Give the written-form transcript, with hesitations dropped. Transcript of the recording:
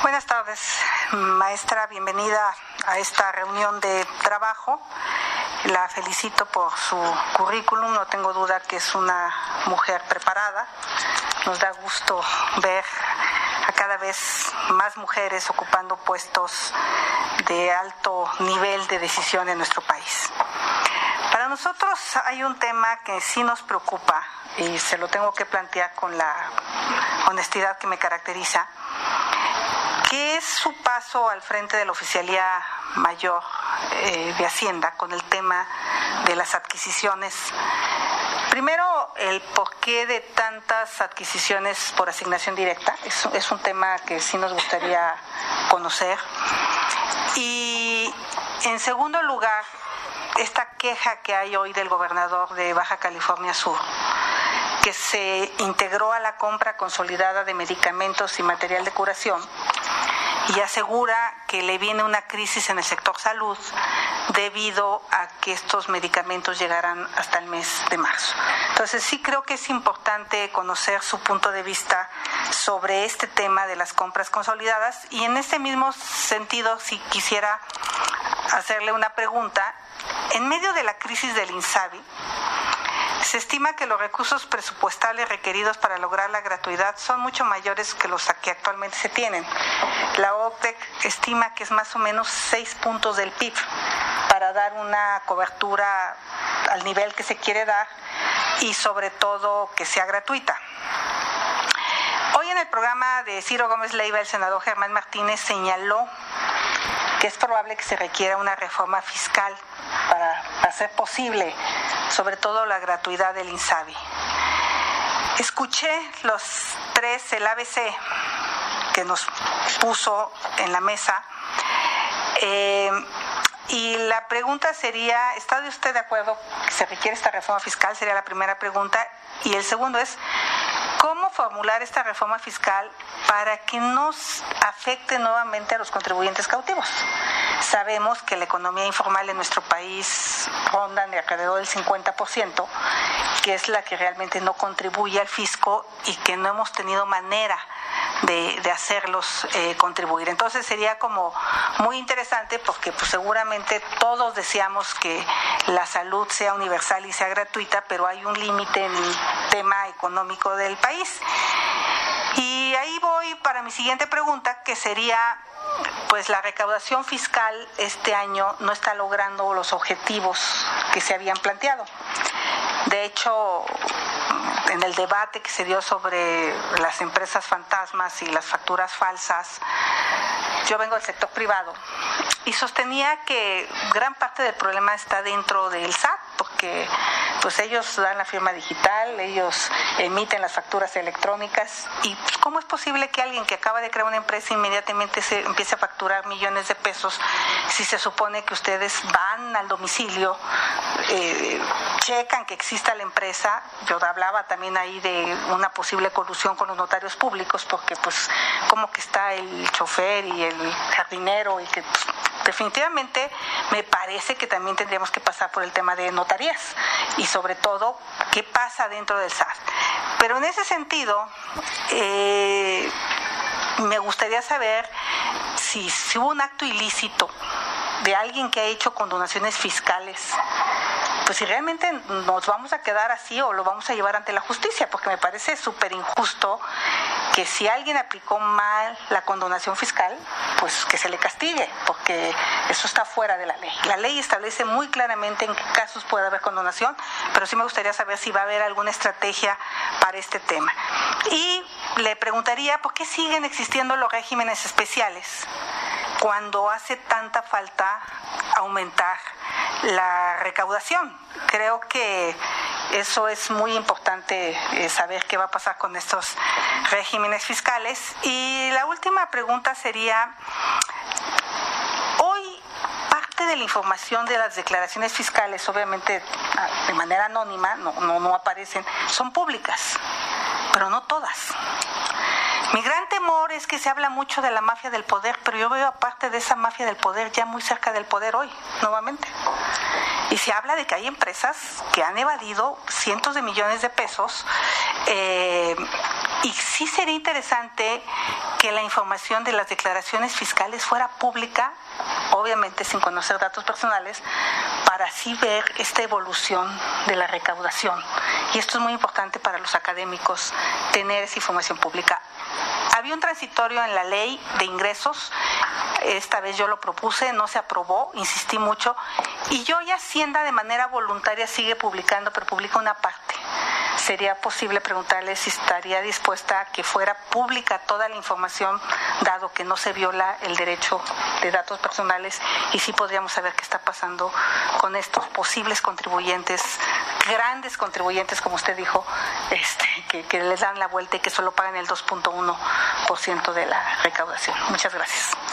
Buenas tardes, maestra, bienvenida a esta reunión de trabajo. La felicito por su currículum, no tengo duda que es una mujer preparada. Nos da gusto ver a cada vez más mujeres ocupando puestos de alto nivel de decisión en nuestro país. Para nosotros hay un tema que sí nos preocupa y se lo tengo que plantear con la honestidad que me caracteriza, que es su paso al frente de la Oficialía Mayor de Hacienda con el tema de las adquisiciones. Primero, el porqué de tantas adquisiciones por asignación directa, es un tema que sí nos gustaría conocer. Y en segundo lugar, esta queja que hay hoy del gobernador de Baja California Sur, que se integró a la compra consolidada de medicamentos y material de curación y asegura que le viene una crisis en el sector salud debido a que estos medicamentos llegarán hasta el mes de marzo. Entonces sí creo que es importante conocer su punto de vista sobre este tema de las compras consolidadas, y en este mismo sentido si quisiera hacerle una pregunta. En medio de la crisis del INSABI, se estima que los recursos presupuestales requeridos para lograr la gratuidad son mucho mayores que los que actualmente se tienen. La OCDE estima que es más o menos 6 puntos del PIB para dar una cobertura al nivel que se quiere dar y sobre todo que sea gratuita. Hoy en el programa de Ciro Gómez Leiva, el senador Germán Martínez señaló que es probable que se requiera una reforma fiscal para hacer posible, sobre todo, la gratuidad del INSABI. Escuché el ABC que nos puso en la mesa, y la pregunta sería, ¿está usted de acuerdo que se requiere esta reforma fiscal? Sería la primera pregunta. Y el segundo es, ¿cómo formular esta reforma fiscal para que no afecte nuevamente a los contribuyentes cautivos? Sabemos que la economía informal en nuestro país ronda de alrededor del 50%, que es la que realmente no contribuye al fisco y que no hemos tenido manera de hacerlos contribuir. Entonces sería como muy interesante porque pues seguramente todos deseamos que la salud sea universal y sea gratuita, pero hay un límite en el tema económico del país. Y ahí voy para mi siguiente pregunta, que sería, pues la recaudación fiscal este año no está logrando los objetivos que se habían planteado. De hecho, en el debate que se dio sobre las empresas fantasmas y las facturas falsas, yo vengo del sector privado y sostenía que gran parte del problema está dentro del SAT, porque pues ellos dan la firma digital, ellos emiten las facturas electrónicas, y pues, ¿cómo es posible que alguien que acaba de crear una empresa inmediatamente se empiece a facturar millones de pesos si se supone que ustedes van al domicilio, checan que exista la empresa? Yo hablaba también ahí de una posible colusión con los notarios públicos, porque pues como que está el chofer y el jardinero, y que pues, definitivamente me parece que también tendríamos que pasar por el tema de notarías y sobre todo qué pasa dentro del SAT. Pero en ese sentido me gustaría saber si hubo un acto ilícito de alguien que ha hecho condonaciones fiscales, pues si realmente nos vamos a quedar así o lo vamos a llevar ante la justicia, porque me parece súper injusto que si alguien aplicó mal la condonación fiscal, pues que se le castigue, porque eso está fuera de la ley. La ley establece muy claramente en qué casos puede haber condonación, pero sí me gustaría saber si va a haber alguna estrategia para este tema. Y le preguntaría, ¿por qué siguen existiendo los regímenes especiales cuando hace tanta falta aumentar la recaudación? Creo que eso es muy importante, saber qué va a pasar con estos regímenes fiscales. Y la última pregunta sería, hoy parte de la información de las declaraciones fiscales, obviamente de manera anónima, no aparecen, son públicas, pero no todas. Mi gran temor es que se habla mucho de la mafia del poder, pero yo veo aparte de esa mafia del poder ya muy cerca del poder hoy, nuevamente. Y se habla de que hay empresas que han evadido cientos de millones de pesos Y sí sería interesante que la información de las declaraciones fiscales fuera pública, obviamente sin conocer datos personales, para así ver esta evolución de la recaudación. Y esto es muy importante para los académicos, tener esa información pública. Había un transitorio en la ley de ingresos, esta vez yo lo propuse, no se aprobó, insistí mucho, y hoy Hacienda de manera voluntaria sigue publicando, pero publica una parte. Sería posible preguntarle si estaría dispuesta a que fuera pública toda la información, dado que no se viola el derecho de datos personales, y sí podríamos saber qué está pasando con estos posibles contribuyentes, grandes contribuyentes, como usted dijo, que les dan la vuelta y que solo pagan el 2.1% de la recaudación. Muchas gracias.